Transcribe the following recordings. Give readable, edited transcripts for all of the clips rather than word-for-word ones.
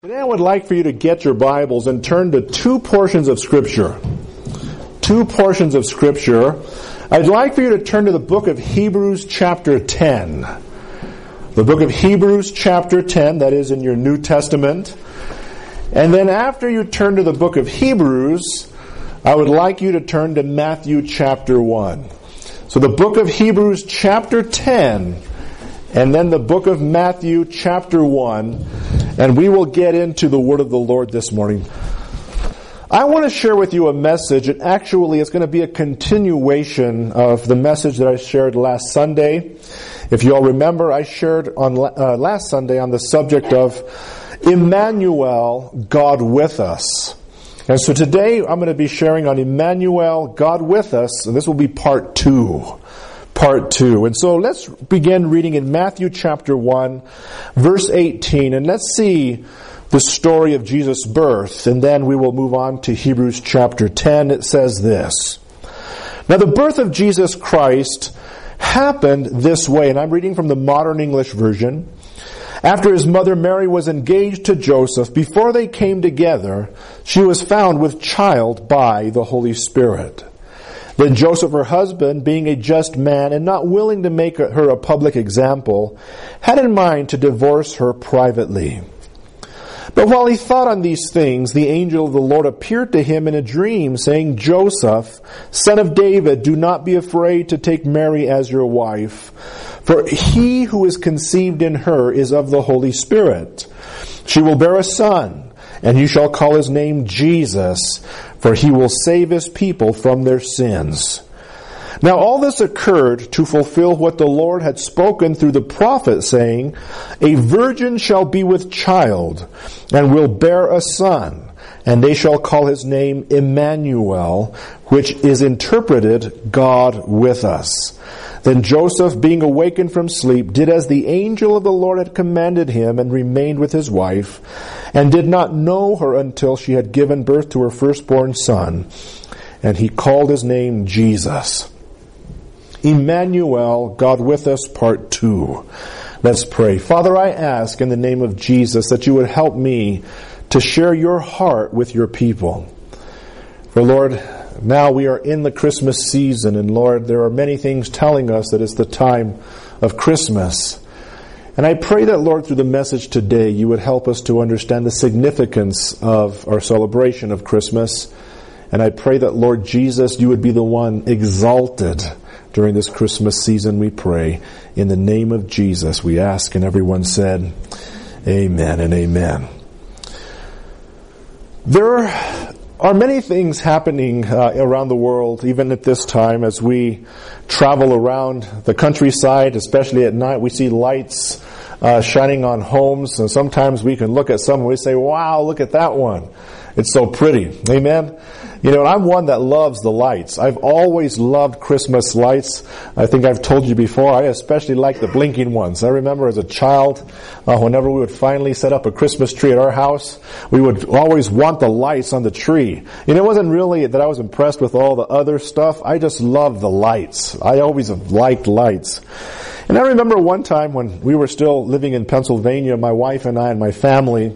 Today I would like for you to get your Bibles and turn to two portions of Scripture. Two portions of Scripture. I'd like for you to turn to the book of Hebrews chapter 10. The book of Hebrews chapter 10, that is in your New Testament. And then after you turn to the book of Hebrews, I would like you to turn to Matthew chapter 1. So the book of Hebrews chapter 10, and then the book of Matthew chapter 1, and we will get into the word of the Lord this morning. I want to share with you a message, and actually it's going to be a continuation of the message that I shared last Sunday. If you all remember, I shared on last Sunday on the subject of Emmanuel, God with us. And so today I'm going to be sharing on Emmanuel, God with us, and this will be part 2. Part 2. And so let's begin reading in Matthew chapter 1, verse 18, and let's see the story of Jesus' birth, and then we will move on to Hebrews chapter 10. It says this: Now the birth of Jesus Christ happened this way, and I'm reading from the Modern English Version. After his mother Mary was engaged to Joseph, before they came together, she was found with child by the Holy Spirit. Then Joseph, her husband, being a just man and not willing to make her a public example, had in mind to divorce her privately. But while he thought on these things, the angel of the Lord appeared to him in a dream, saying, Joseph, son of David, do not be afraid to take Mary as your wife, for he who is conceived in her is of the Holy Spirit. She will bear a son, and you shall call his name Jesus, for he will save his people from their sins. Now all this occurred to fulfill what the Lord had spoken through the prophet, saying, A virgin shall be with child, and will bear a son, and they shall call his name Emmanuel, which is interpreted, God with us. Then Joseph, being awakened from sleep, did as the angel of the Lord had commanded him, and remained with his wife, and did not know her until she had given birth to her firstborn son, and he called his name Jesus. Emmanuel, God with us, part 2. Let's pray. Father, I ask in the name of Jesus that you would help me to share your heart with your people. For Lord, now we are in the Christmas season, and Lord, there are many things telling us that it's the time of Christmas. And I pray that, Lord, through the message today, you would help us to understand the significance of our celebration of Christmas. And I pray that, Lord Jesus, you would be the one exalted during this Christmas season, we pray. In the name of Jesus, we ask, and everyone said, Amen and amen. There are many things happening around the world, even at this time, as we travel around the countryside, especially at night. We see lights shining on homes, and sometimes we can look at some and we say, wow, look at that one. It's so pretty. Amen? You know, I'm one that loves the lights. I've always loved Christmas lights. I think I've told you before, I especially like the blinking ones. I remember as a child, whenever we would finally set up a Christmas tree at our house, we would always want the lights on the tree. And it wasn't really that I was impressed with all the other stuff. I just loved the lights. I always have liked lights. And I remember one time when we were still living in Pennsylvania, my wife and I and my family,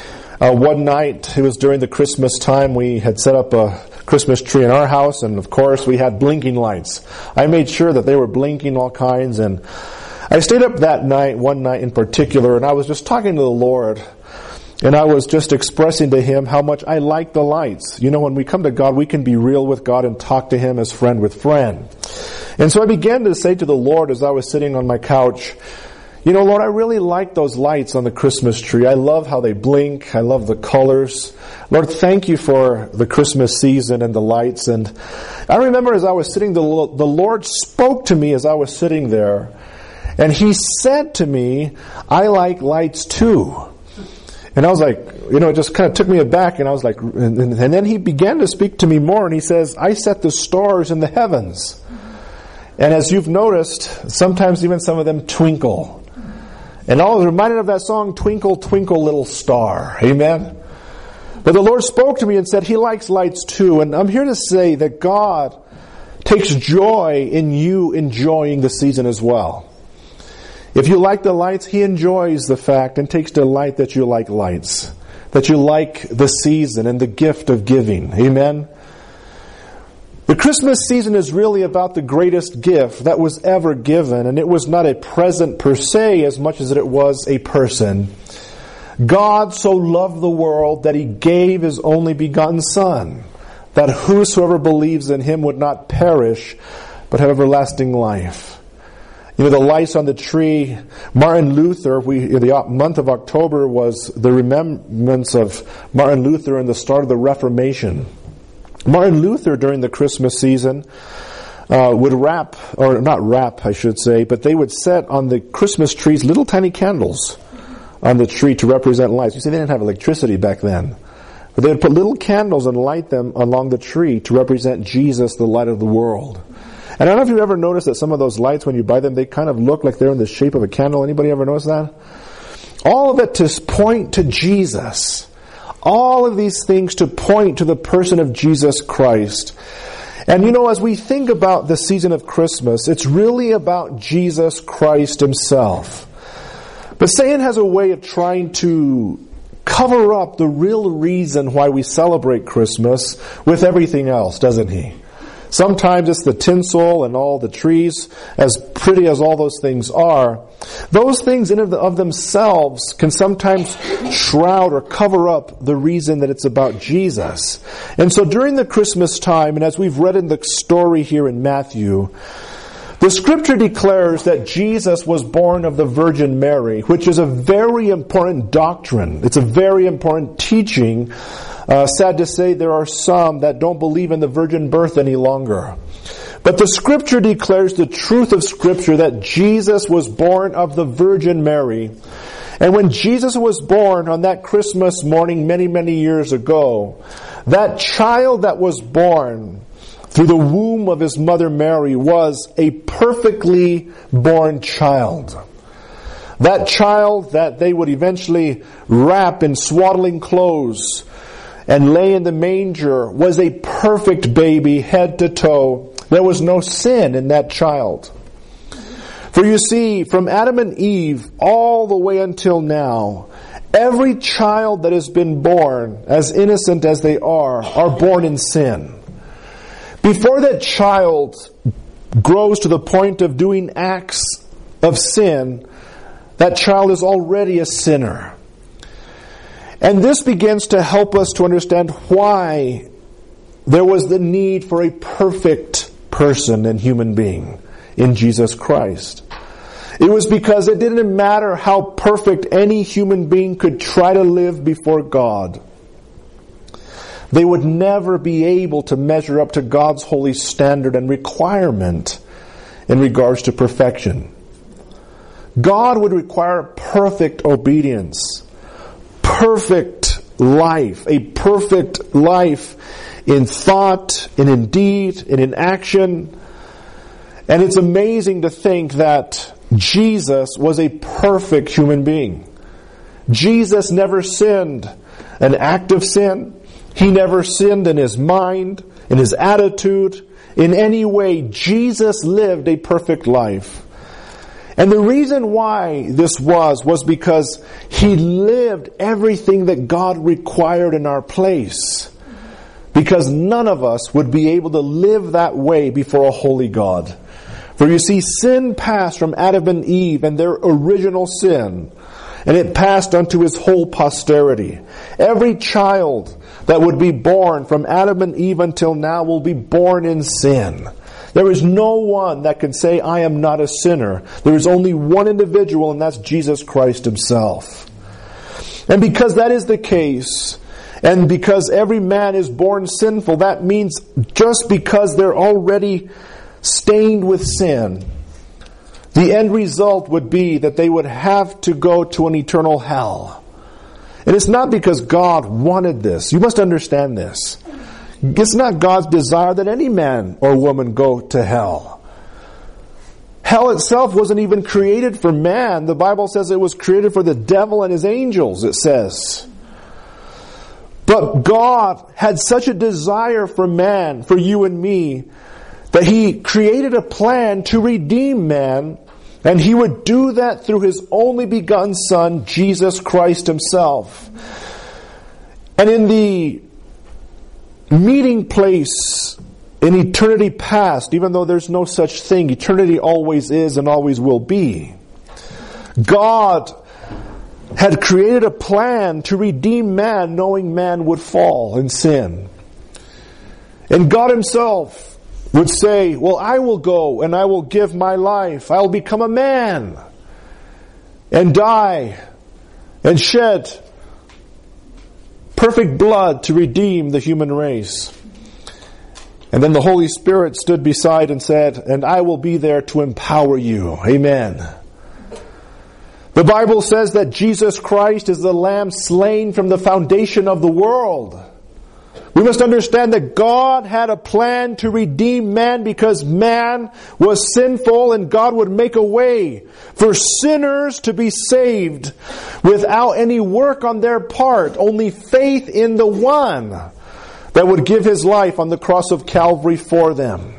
one night, it was during the Christmas time, we had set up a Christmas tree in our house, and of course we had blinking lights. I made sure that they were blinking all kinds, and I stayed up that night, one night in particular, and I was just talking to the Lord, and I was just expressing to Him how much I like the lights. You know, when we come to God, we can be real with God and talk to Him as friend with friend. And so I began to say to the Lord as I was sitting on my couch, you know, Lord, I really like those lights on the Christmas tree. I love how they blink. I love the colors. Lord, thank you for the Christmas season and the lights. And I remember as I was sitting, the Lord spoke to me as I was sitting there. And He said to me, I like lights too. And I was like, you know, it just kind of took me aback. And I was like, and then He began to speak to me more. And He says, I set the stars in the heavens. And as you've noticed, sometimes even some of them twinkle. And I was reminded of that song, Twinkle, Twinkle, Little Star. Amen? But the Lord spoke to me and said He likes lights too. And I'm here to say that God takes joy in you enjoying the season as well. If you like the lights, He enjoys the fact and takes delight that you like lights. that you like the season and the gift of giving. Amen? The Christmas season is really about the greatest gift that was ever given, and it was not a present per se as much as it was a person. God so loved the world that He gave His only begotten Son, that whosoever believes in Him would not perish, but have everlasting life. You know, the lights on the tree, Martin Luther, the month of October was the remembrance of Martin Luther and the start of the Reformation. Martin Luther, during the Christmas season, would but they would set on the Christmas trees little tiny candles on the tree to represent lights. You see, they didn't have electricity back then. But they would put little candles and light them along the tree to represent Jesus, the light of the world. And I don't know if you've ever noticed that some of those lights, when you buy them, they kind of look like they're in the shape of a candle. Anybody ever notice that? All of it to point to Jesus. All of these things to point to the person of Jesus Christ. And you know, as we think about the season of Christmas, it's really about Jesus Christ Himself. But Satan has a way of trying to cover up the real reason why we celebrate Christmas with everything else, doesn't he? Sometimes it's the tinsel and all the trees, as pretty as all those things are. Those things in and of themselves can sometimes shroud or cover up the reason that it's about Jesus. And so during the Christmas time, and as we've read in the story here in Matthew, the Scripture declares that Jesus was born of the Virgin Mary, which is a very important doctrine. It's a very important teaching. Sad to say, there are some that don't believe in the virgin birth any longer. But the Scripture declares the truth of Scripture that Jesus was born of the Virgin Mary. And when Jesus was born on that Christmas morning many, many years ago, that child that was born through the womb of His mother Mary was a perfectly born child. That child that they would eventually wrap in swaddling clothes and lay in the manger was a perfect baby, head to toe. There was no sin in that child. For you see, from Adam and Eve all the way until now, every child that has been born, as innocent as they are born in sin. Before that child grows to the point of doing acts of sin, that child is already a sinner. And this begins to help us to understand why there was the need for a perfect person and human being in Jesus Christ. It was because it didn't matter how perfect any human being could try to live before God. They would never be able to measure up to God's holy standard and requirement in regards to perfection. God would require perfect obedience, perfect life, a perfect life in thought, and in deed, and in action. And it's amazing to think that Jesus was a perfect human being. Jesus never sinned an act of sin. He never sinned in His mind, in His attitude, in any way. Jesus lived a perfect life. And the reason why this was because He lived everything that God required in our place. Because none of us would be able to live that way before a holy God. For you see, sin passed from Adam and Eve and their original sin, and it passed unto His whole posterity. Every child that would be born from Adam and Eve until now will be born in sin. There is no one that can say, I am not a sinner. There is only one individual, and that's Jesus Christ Himself. And because that is the case, and because every man is born sinful, that means just because they're already stained with sin, the end result would be that they would have to go to an eternal hell. And it's not because God wanted this. You must understand this. It's not God's desire that any man or woman go to hell. Hell itself wasn't even created for man. The Bible says it was created for the devil and his angels, it says. But God had such a desire for man, for you and me, that He created a plan to redeem man, and He would do that through His only begotten Son, Jesus Christ Himself. And in the meeting place in eternity past, even though there's no such thing, eternity always is and always will be, God had created a plan to redeem man, knowing man would fall in sin. And God Himself would say, well, I will go and I will give my life. I will become a man and die and shed perfect blood to redeem the human race. And then the Holy Spirit stood beside and said, and I will be there to empower you. Amen. The Bible says that Jesus Christ is the Lamb slain from the foundation of the world. We must understand that God had a plan to redeem man because man was sinful, and God would make a way for sinners to be saved without any work on their part, only faith in the one that would give His life on the cross of Calvary for them.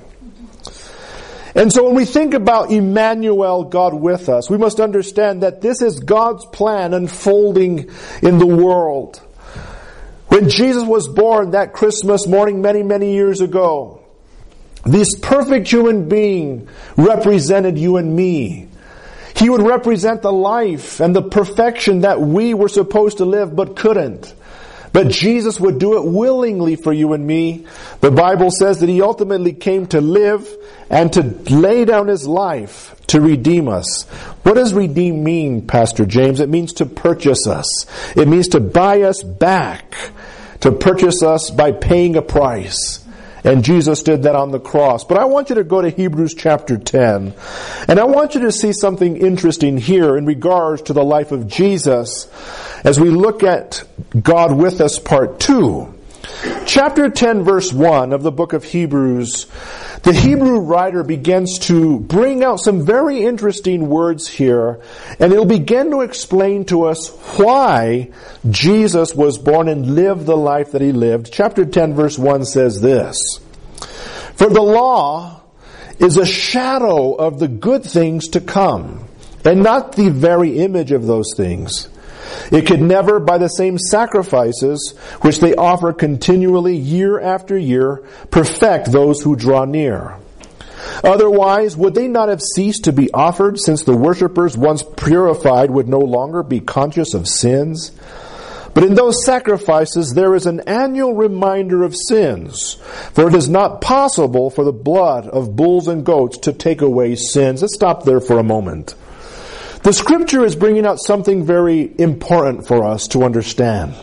And so when we think about Emmanuel, God with us, we must understand that this is God's plan unfolding in the world. When Jesus was born that Christmas morning many, many years ago, this perfect human being represented you and me. He would represent the life and the perfection that we were supposed to live but couldn't. But Jesus would do it willingly for you and me. The Bible says that He ultimately came to live and to lay down His life to redeem us. What does redeem mean, Pastor James? It means to purchase us. It means to buy us back, to purchase us by paying a price. And Jesus did that on the cross. But I want you to go to Hebrews chapter 10. And I want you to see something interesting here in regards to the life of Jesus as we look at God with us part 2. Chapter 10 verse 1 of the book of Hebrews, the Hebrew writer begins to bring out some very interesting words here, and he'll begin to explain to us why Jesus was born and lived the life that He lived. Chapter 10 verse 1 says this: "For the law is a shadow of the good things to come, and not the very image of those things. It could never, by the same sacrifices which they offer continually year after year, perfect those who draw near. Otherwise, would they not have ceased to be offered, since the worshippers, once purified, would no longer be conscious of sins? But in those sacrifices there is an annual reminder of sins, for it is not possible for the blood of bulls and goats to take away sins." Let's stop there for a moment. The Scripture is bringing out something very important for us to understand.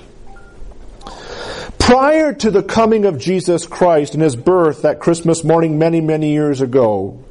Prior to the coming of Jesus Christ and His birth that Christmas morning many, many years ago,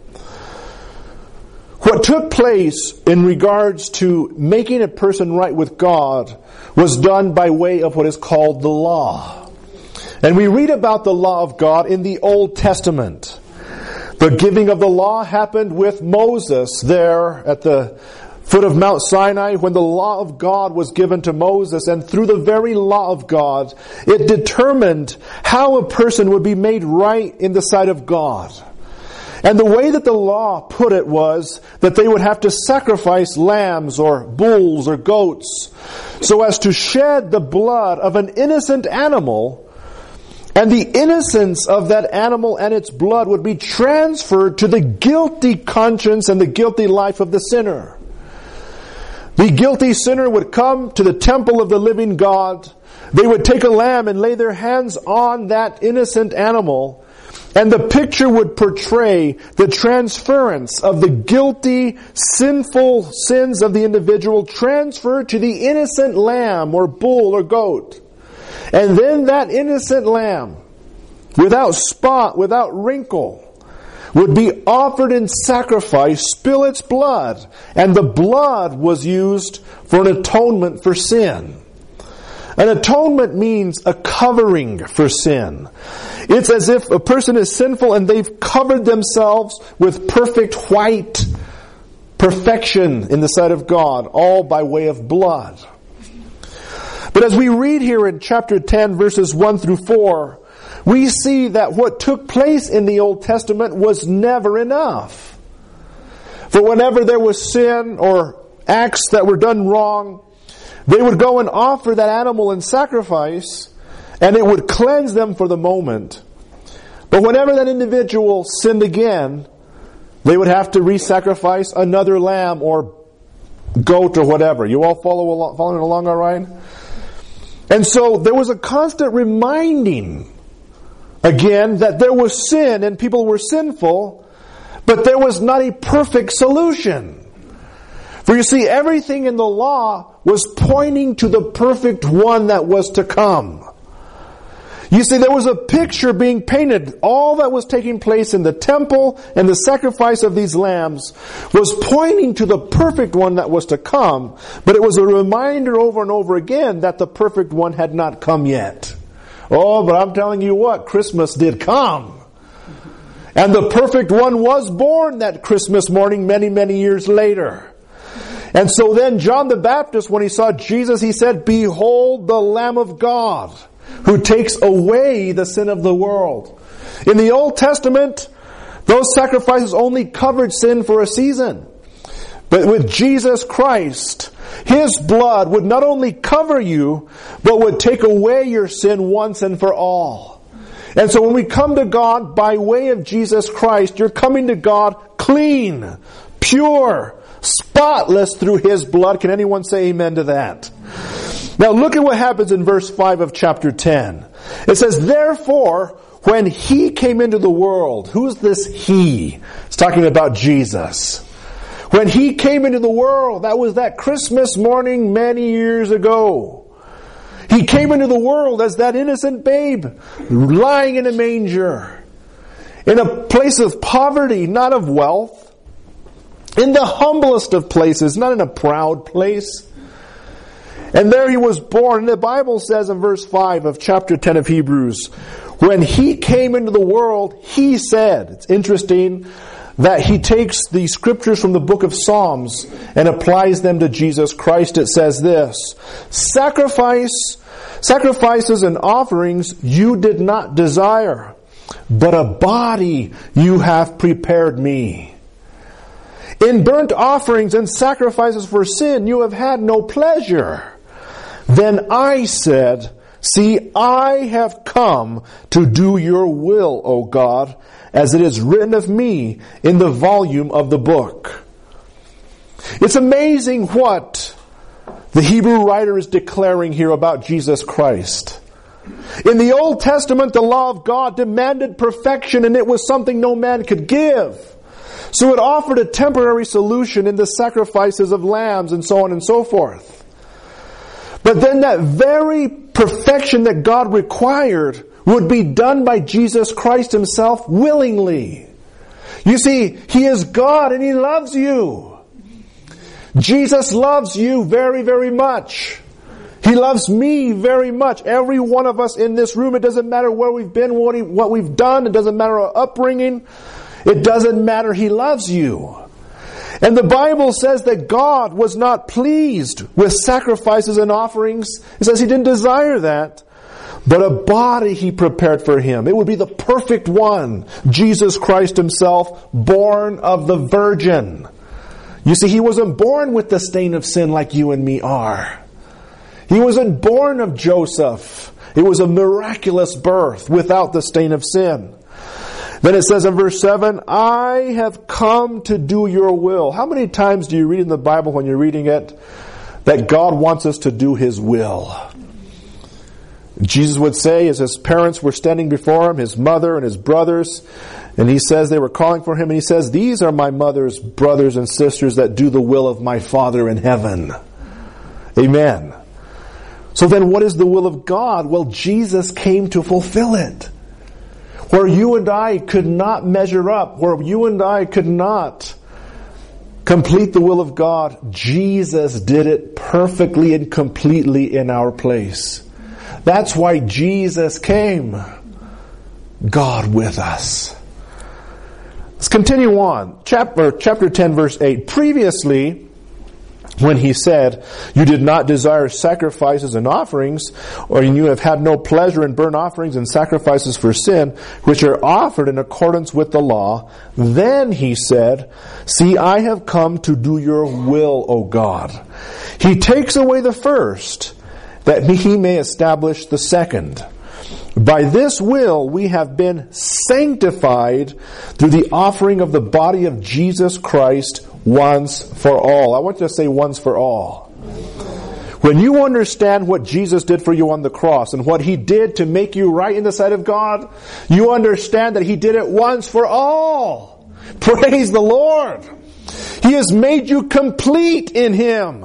what took place in regards to making a person right with God was done by way of what is called the law. And we read about the law of God in the Old Testament. The giving of the law happened with Moses there at the foot of Mount Sinai, when the law of God was given to Moses, and through the very law of God, it determined how a person would be made right in the sight of God. And the way that the law put it was that they would have to sacrifice lambs or bulls or goats so as to shed the blood of an innocent animal, and the innocence of that animal and its blood would be transferred to the guilty conscience and the guilty life of the sinner. The guilty sinner would come to the temple of the living God. They would take a lamb and lay their hands on that innocent animal, and the picture would portray the transference of the guilty, sinful sins of the individual transferred to the innocent lamb or bull or goat. And then that innocent lamb, without spot, without wrinkle, would be offered in sacrifice, spill its blood, and the blood was used for an atonement for sin. An atonement means a covering for sin. It's as if a person is sinful and they've covered themselves with perfect white perfection in the sight of God, all by way of blood. But as we read here in chapter 10, verses 1 through 4, we see that what took place in the Old Testament was never enough. For whenever there was sin or acts that were done wrong, They would go and offer that animal in sacrifice, and it would cleanse them for the moment. But whenever that individual sinned again, they would have to re-sacrifice another lamb or goat or whatever. You all following along all right? And so there was a constant reminding, again, that there was sin and people were sinful, but there was not a perfect solution. For you see, everything in the law was pointing to the perfect one that was to come. You see, there was a picture being painted. All that was taking place in the temple and the sacrifice of these lambs was pointing to the perfect one that was to come. But it was a reminder over and over again that the perfect one had not come yet. Oh, but I'm telling you what, Christmas did come. And the perfect one was born that Christmas morning many, many years later. And so then John the Baptist, when he saw Jesus, he said, "Behold the Lamb of God, who takes away the sin of the world." In the Old Testament, those sacrifices only covered sin for a season. But with Jesus Christ, His blood would not only cover you, but would take away your sin once and for all. And so when we come to God by way of Jesus Christ, you're coming to God clean, pure, spotless through His blood. Can anyone say amen to that? Now look at what happens in verse 5 of chapter 10. It says, "Therefore, when He came into the world," who's this He? It's talking about Jesus. When He came into the world, that was that Christmas morning many years ago. He came into the world as that innocent babe, lying in a manger, in a place of poverty, not of wealth, in the humblest of places, not in a proud place. And there He was born. And the Bible says in verse 5 of chapter 10 of Hebrews, when He came into the world, He said. It's interesting that He takes the scriptures from the book of Psalms and applies them to Jesus Christ. It says this, "Sacrifices and offerings you did not desire, but a body you have prepared me. In burnt offerings and sacrifices for sin you have had no pleasure. Then I said, see, I have come to do your will, O God, as it is written of me in the volume of the book." It's amazing what the Hebrew writer is declaring here about Jesus Christ. In the Old Testament, the law of God demanded perfection, and it was something no man could give. So it offered a temporary solution in the sacrifices of lambs and so on and so forth. But then that very perfection that God required would be done by Jesus Christ Himself willingly. You see, He is God and He loves you. Jesus loves you very, very much. He loves me very much. Every one of us in this room, it doesn't matter where we've been, what we've done, it doesn't matter our upbringing. It doesn't matter. He loves you. And the Bible says that God was not pleased with sacrifices and offerings. It says He didn't desire that, but a body He prepared for Him. It would be the perfect one, Jesus Christ Himself, born of the Virgin. You see, He wasn't born with the stain of sin like you and me are. He wasn't born of Joseph. It was a miraculous birth without the stain of sin. Then it says in verse 7, "I have come to do your will." How many times do you read in the Bible when you're reading it that God wants us to do His will? Jesus would say, as His parents were standing before Him, His mother and His brothers, and He says they were calling for Him, and He says, "These are my mother's brothers and sisters that do the will of my Father in heaven." Amen. So then what is the will of God? Well, Jesus came to fulfill it. Where you and I could not measure up, where you and I could not complete the will of God, Jesus did it perfectly and completely in our place. That's why Jesus came. God with us. Let's continue on. Chapter 10, verse 8. Previously, when he said, "You did not desire sacrifices and offerings, or you have had no pleasure in burnt offerings and sacrifices for sin, which are offered in accordance with the law." Then he said, "See, I have come to do your will, O God." He takes away the first, that he may establish the second. By this will we have been sanctified through the offering of the body of Jesus Christ once for all. I want you to say once for all. When you understand what Jesus did for you on the cross and what He did to make you right in the sight of God, you understand that He did it once for all. Praise the Lord. He has made you complete in Him.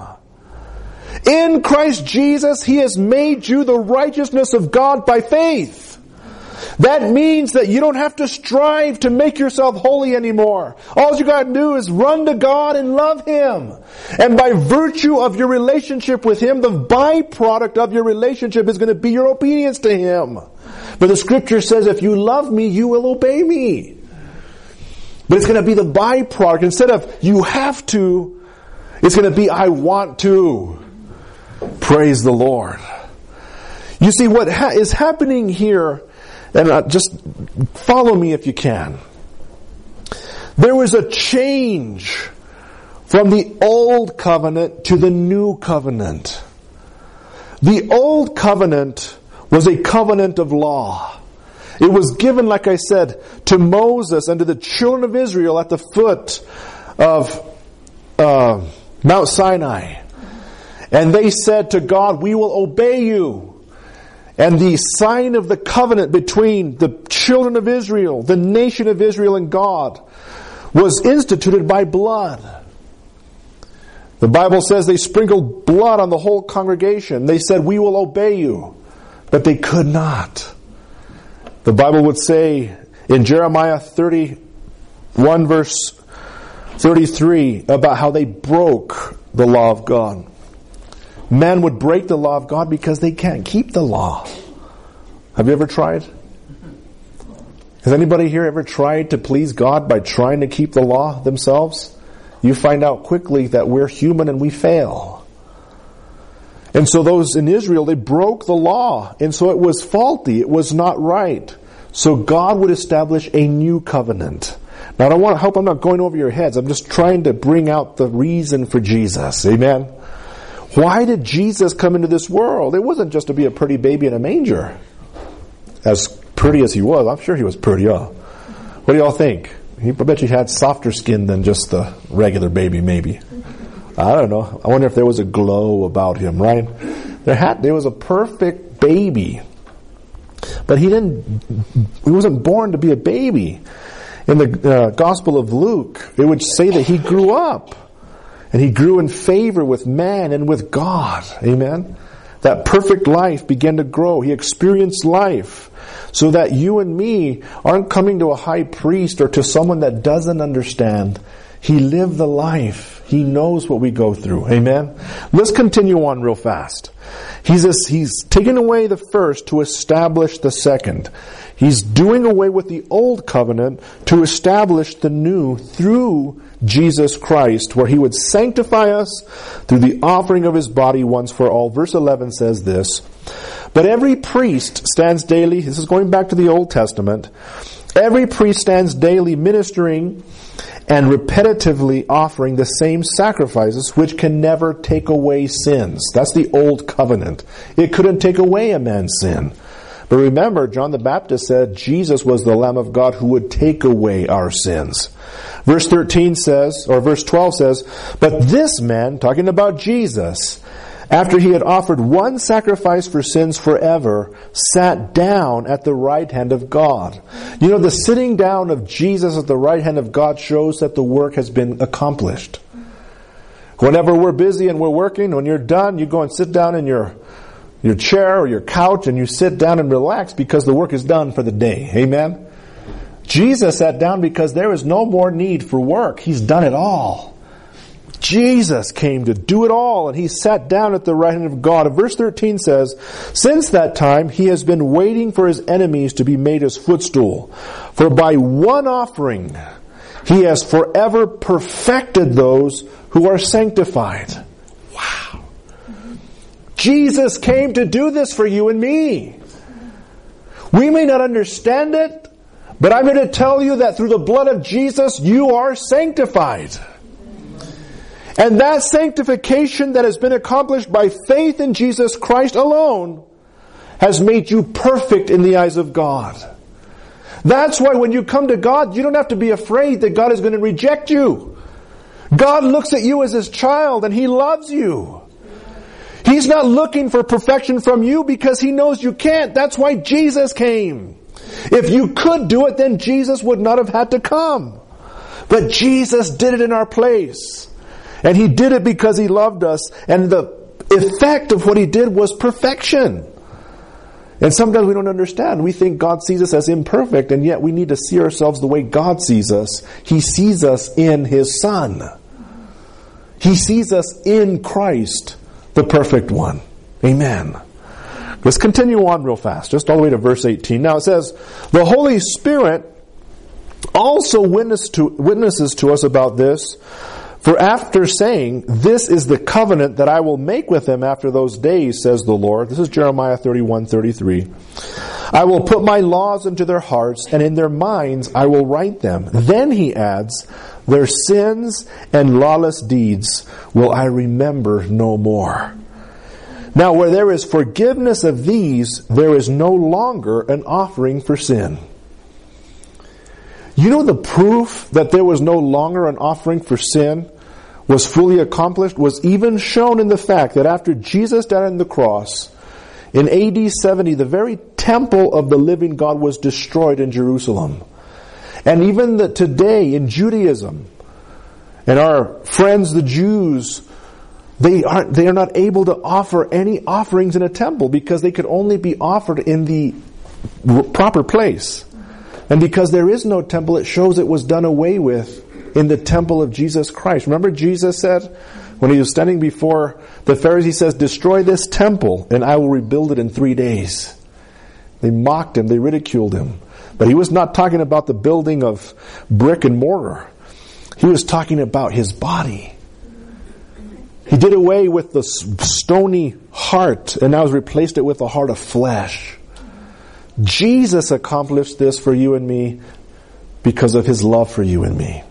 In Christ Jesus, He has made you the righteousness of God by faith. That means that you don't have to strive to make yourself holy anymore. All you got to do is run to God and love Him. And by virtue of your relationship with Him, the byproduct of your relationship is going to be your obedience to Him. But the Scripture says, if you love me, you will obey me. But it's going to be the byproduct. Instead of you have to, it's going to be I want to. Praise the Lord. You see, what is happening here, and just follow me if you can. There was a change from the old covenant to the new covenant. The old covenant was a covenant of law. It was given, like I said, to Moses and to the children of Israel at the foot of Mount Sinai. And they said to God, "We will obey you." And the sign of the covenant between the children of Israel, the nation of Israel and God, was instituted by blood. The Bible says they sprinkled blood on the whole congregation. They said, "We will obey you." But they could not. The Bible would say in Jeremiah 31 verse 33 about how they broke the law of God. Man would break the law of God because they can't keep the law. Have you ever tried? Has anybody here ever tried to please God by trying to keep the law themselves? You find out quickly that we're human and we fail. And so those in Israel, they broke the law. And so it was faulty. It was not right. So God would establish a new covenant. Now I hope I'm not going over your heads. I'm just trying to bring out the reason for Jesus. Amen? Why did Jesus come into this world? It wasn't just to be a pretty baby in a manger. As pretty as He was, I'm sure He was pretty, huh? What do y'all think? I bet you had softer skin than just the regular baby, maybe. I don't know. I wonder if there was a glow about Him, right? There was a perfect baby. But He wasn't born to be a baby. In the Gospel of Luke, it would say that He grew up. And He grew in favor with man and with God. Amen? That perfect life began to grow. He experienced life. So that you and me aren't coming to a high priest or to someone that doesn't understand. He lived the life. He knows what we go through. Amen? Let's continue on real fast. He's taking away the first to establish the second. He's doing away with the old covenant to establish the new through Jesus Christ, where He would sanctify us through the offering of His body once for all. Verse 11 says this, "But every priest stands daily," this is going back to the Old Testament, "every priest stands daily ministering and repetitively offering the same sacrifices which can never take away sins." That's the old covenant. It couldn't take away a man's sin. But remember, John the Baptist said Jesus was the Lamb of God who would take away our sins. Verse 13 says, or verse 12 says, "But this man," talking about Jesus, "after He had offered one sacrifice for sins forever, sat down at the right hand of God." You know, the sitting down of Jesus at the right hand of God shows that the work has been accomplished. Whenever we're busy and we're working, when you're done, you go and sit down in your chair or your couch and you sit down and relax because the work is done for the day. Amen? Jesus sat down because there is no more need for work. He's done it all. Jesus came to do it all, and He sat down at the right hand of God. And verse 13 says, "Since that time He has been waiting for His enemies to be made His footstool. For by one offering He has forever perfected those who are sanctified." Jesus came to do this for you and me. We may not understand it, but I'm going to tell you that through the blood of Jesus, you are sanctified. And that sanctification that has been accomplished by faith in Jesus Christ alone has made you perfect in the eyes of God. That's why when you come to God, you don't have to be afraid that God is going to reject you. God looks at you as His child and He loves you. He's not looking for perfection from you because He knows you can't. That's why Jesus came. If you could do it, then Jesus would not have had to come. But Jesus did it in our place. And He did it because He loved us. And the effect of what He did was perfection. And sometimes we don't understand. We think God sees us as imperfect, and yet we need to see ourselves the way God sees us. He sees us in His Son. He sees us in Christ, the perfect one. Amen. Let's continue on real fast, just all the way to verse 18. Now it says, the Holy Spirit also witnesses to us about this. For after saying, this is the covenant that I will make with them after those days, says the Lord. This is Jeremiah 31:33. I will put my laws into their hearts, and in their minds I will write them. Then he adds, their sins and lawless deeds will I remember no more. Now where there is forgiveness of these, there is no longer an offering for sin. You know, the proof that there was no longer an offering for sin was fully accomplished was even shown in the fact that after Jesus died on the cross, in AD 70, the very temple of the living God was destroyed in Jerusalem. And even today in Judaism, and our friends the Jews, they are not able to offer any offerings in a temple because they could only be offered in the proper place. And because there is no temple, it shows it was done away with in the temple of Jesus Christ. Remember Jesus said, when He was standing before the Pharisees, He says, destroy this temple and I will rebuild it in 3 days. They mocked Him, they ridiculed Him. But He was not talking about the building of brick and mortar. He was talking about His body. He did away with the stony heart and now has replaced it with a heart of flesh. Jesus accomplished this for you and me because of His love for you and me.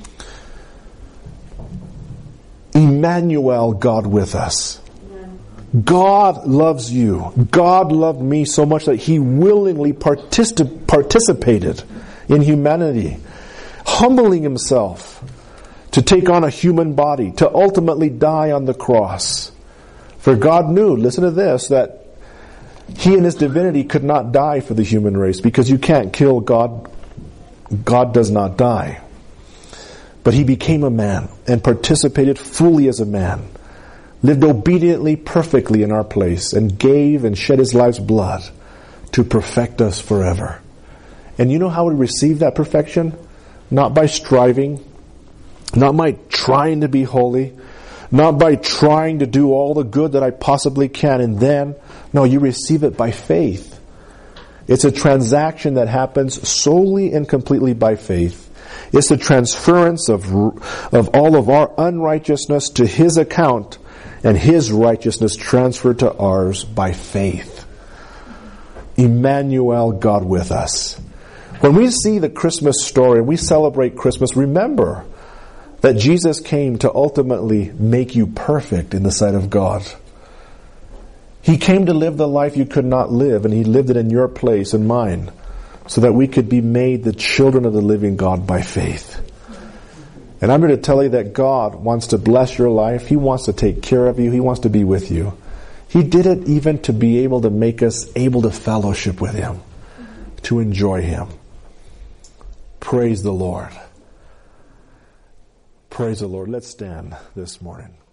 Emmanuel, God with us. God loves you. God loved me so much that He willingly participated in humanity, humbling Himself to take on a human body, to ultimately die on the cross. For God knew, listen to this, that He in His divinity could not die for the human race because you can't kill God. God does not die. But He became a man and participated fully as a man, lived obediently, perfectly in our place, and gave and shed His life's blood to perfect us forever. And you know how we receive that perfection? Not by striving, not by trying to be holy, not by trying to do all the good that I possibly can, and then, no, you receive it by faith. It's a transaction that happens solely and completely by faith. It's the transference of all of our unrighteousness to His account, and His righteousness transferred to ours by faith. Emmanuel, God with us. When we see the Christmas story and we celebrate Christmas, remember that Jesus came to ultimately make you perfect in the sight of God. He came to live the life you could not live, and He lived it in your place and mine, so that we could be made the children of the living God by faith. And I'm going to tell you that God wants to bless your life. He wants to take care of you. He wants to be with you. He did it even to be able to make us able to fellowship with Him, to enjoy Him. Praise the Lord. Praise the Lord. Let's stand this morning.